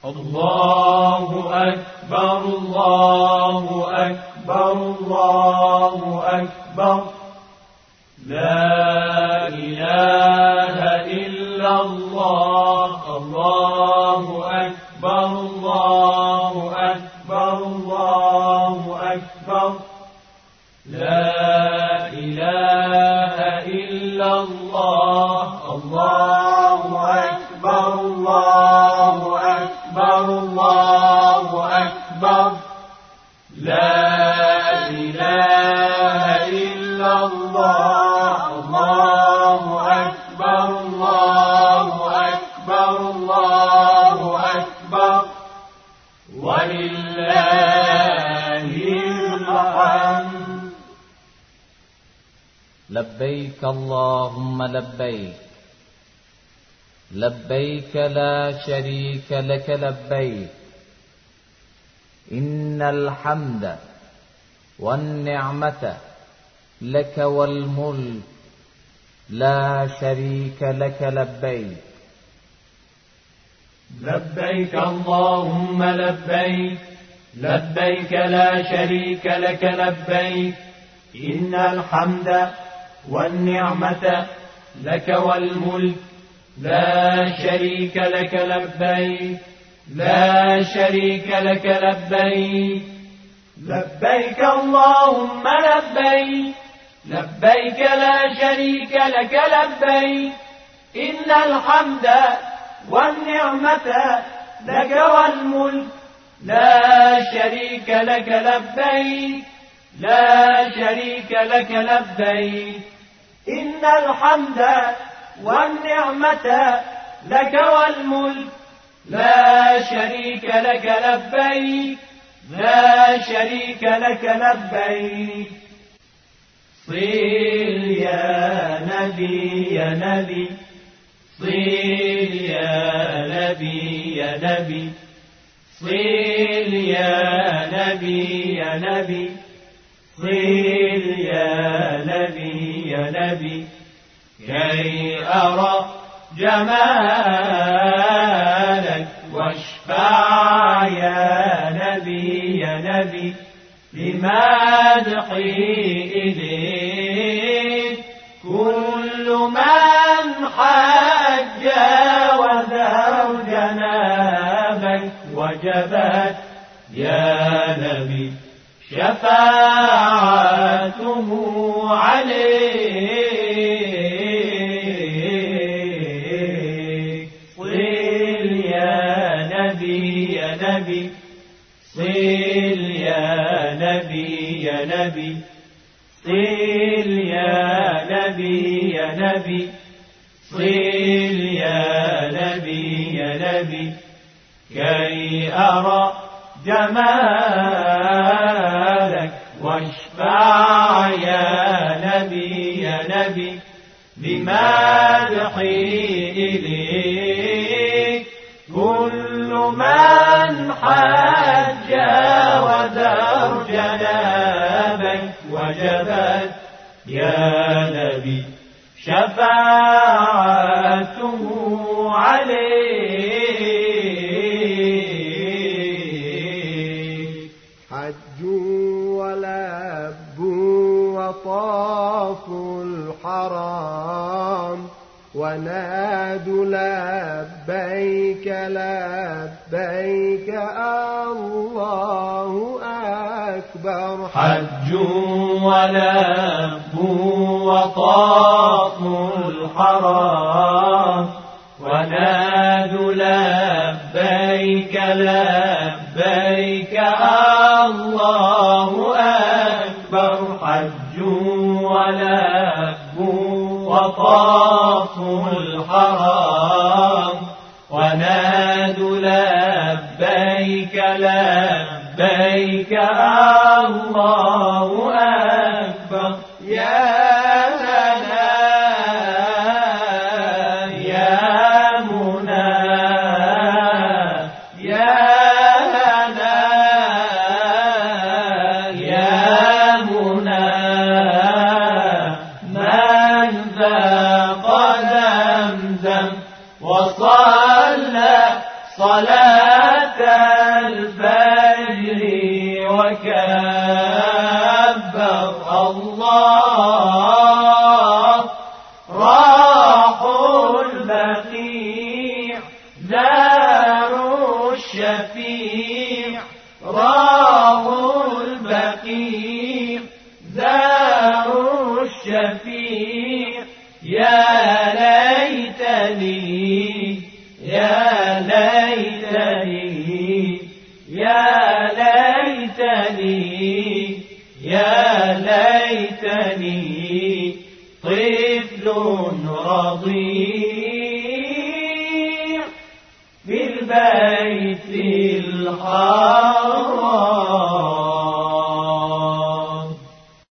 الله أكبر الله أكبر الله أكبر لا إله إلا الله الله أكبر الله أكبر الله أكبر لا إله إلا الله الله أكبر الله أكبر الله أكبر لا إله إلا الله الله أكبر الله أكبر الله أكبر ولله الحمد. لبيك اللهم لبيك لبيك لا شريك لك لبيك إن الحمد والنعمة لك والملك لا شريك لك لبيك. لبيك اللهم لبيك لبيك لا شريك لك لبيك إن الحمد والنعمة لك والملك لا شريك لك لبيك لا شريك لك لبيك. لبيك اللهم لبيك لبيك لا شريك لك لبيك إن الحمد والنعمة لك والملك لا شريك لك لبيك لا شريك لك لبيك إن الحمد والنعمة لك والملك لا شريك لك لبيك لا شريك لك لبيك. صل يا نبي يا نبي صل يا نبي يا نبي صل يا نبي يا نبي صل يا نبي يا نبي كي أرى جمالك واشفع يا نبي يا نبي بمدحي إليك كل من حج وذر جنابك وجبت يا نبي شفاعته عليك. صل يا نبي يا نبي صل يا نبي يا نبي صل يا نبي يا نبي صل يا نبي يا نبي كي أرى جمالك واشفع يا نبي يا نبي بمدحي إليك كل من حج ودار جنابك وجبت يا نبي شفاعته عليك. حجوا ولبوا وطافوا الحرام ونادوا لبيك لبيك الله أكبر. حجوا ولبوا وطافوا الحرام ونادوا لبيك لبيك الله أكبر. حجوا ولبوا وطافوا الحرام ونادوا لبيك لبيك الله أكبر. يا هنا يا منى يا هنا يا منى من ذاق زمزم وصلى صلاة الفجر وكبر الله راحوا البقيع زاروا الشفيع راحوا البقيع زاروا الشفيع يا ليتني يا ليتني يا ليتني يا ليتني طفل رضيع